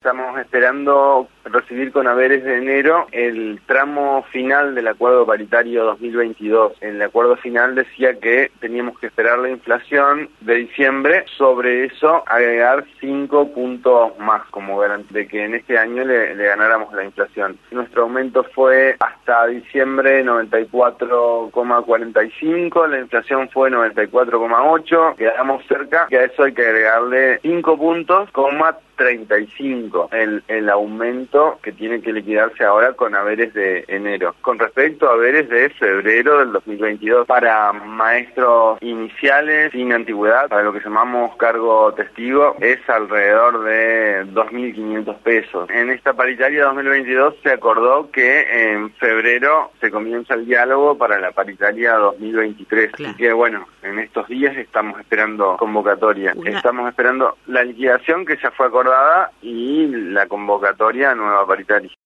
Estamos esperando recibir con haberes de enero el tramo final del acuerdo paritario 2022. El acuerdo final decía que teníamos que esperar la inflación de diciembre, sobre eso agregar 5 puntos más como garantía de que en este año le ganáramos la inflación. Nuestro aumento fue hasta diciembre 94,45, la inflación fue 94,8, quedamos cerca, que a eso hay que agregarle 5 puntos, 35 el aumento que tiene que liquidarse ahora con haberes de enero. Con respecto a haberes de febrero del 2022, para maestros iniciales sin antigüedad, para lo que llamamos cargo testigo, es alrededor de 2.500 pesos. En esta paritaria 2022 se acordó que en febrero se comienza el diálogo para la paritaria 2023. Claro. Así que bueno, en estos días estamos esperando convocatoria. Estamos esperando la liquidación que ya fue acordada y la convocatoria a nueva paritaria.